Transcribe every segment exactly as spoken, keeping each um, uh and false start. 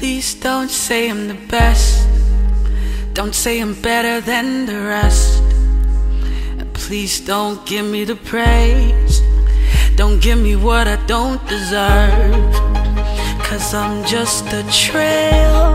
Please don't say I'm the best. Don't say I'm better than the rest. And please don't give me the praise. Don't give me what I don't deserve. Cause I'm just a trail.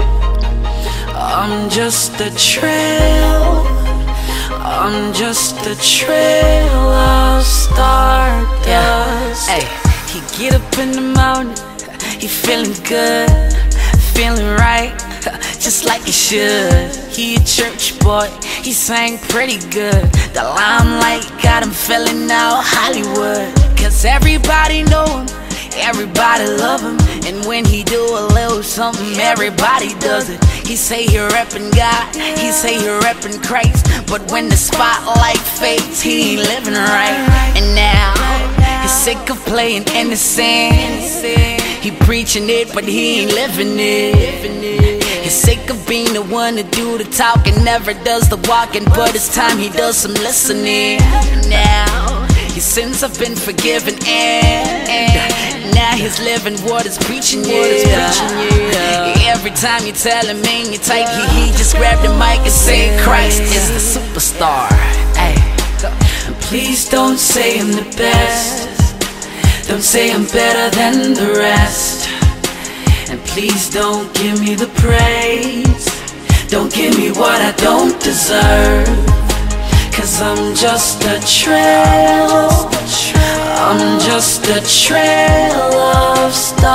I'm just a trail. I'm just a trail of stardust. Yeah. Hey, he get up in the morning, he feeling good, feeling right, just like he should. He a church boy, he sang pretty good. The limelight got him feeling out Hollywood. Cause everybody know him, everybody love him. And when he do a little something, everybody does it. He say he reppin' God, he say he reppin' Christ. But when the spotlight fades, he ain't living right. And now, he's sick of playing innocent. He preaching it, but he ain't living it. He's sick of being the one to do the talking, never does the walking. But it's time he does some listening. Now, his sins have been forgiven, and, and now he's living what he's preaching, yeah. Every time you tell him ain't you tight, he, he just grabbed the mic and said Christ is the superstar. Ay. Please don't say I'm the best. Don't say I'm better than the rest. And please don't give me the praise. Don't give me what I don't deserve. Cause I'm just a trail. I'm just a trail of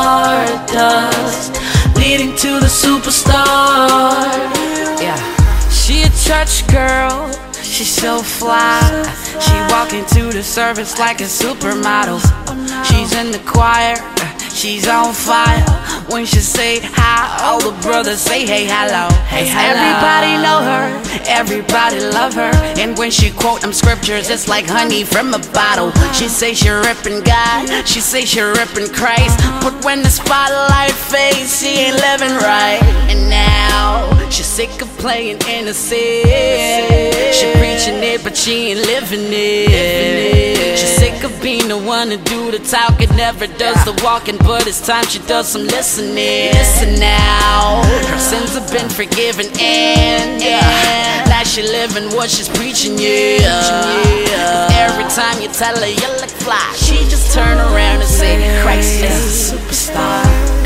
stardust leading to the superstar. yeah. She a church girl, she's so fly. She walk into the service like a supermodel. She's in the choir, she's on fire. When she say hi, all the brothers say hey, hello. Hey, hello. Everybody know her, everybody love her. And when she quote them scriptures, it's like honey from a bottle. She say she reppin' God, she say she reppin' Christ. But when the spotlight fades, she ain't living right. And now, she's sick of playing innocent. She preaching it, but she ain't living it. She's sick of being the one to do the talking, never does the walking. But it's time she does some listening. Listen now, her sins have been forgiven, and yeah, now she living what she's preaching, yeah. Every time you tell her you look fly, she just turn around and say Christ is a superstar.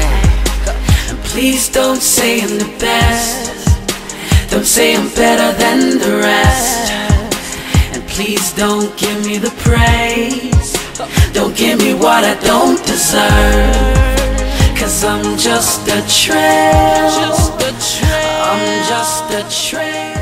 And please don't say I'm the best. Don't say I'm better than the rest. And please don't give me the praise. Don't give me what I don't deserve. Cause I'm just a trail. I'm just a trail.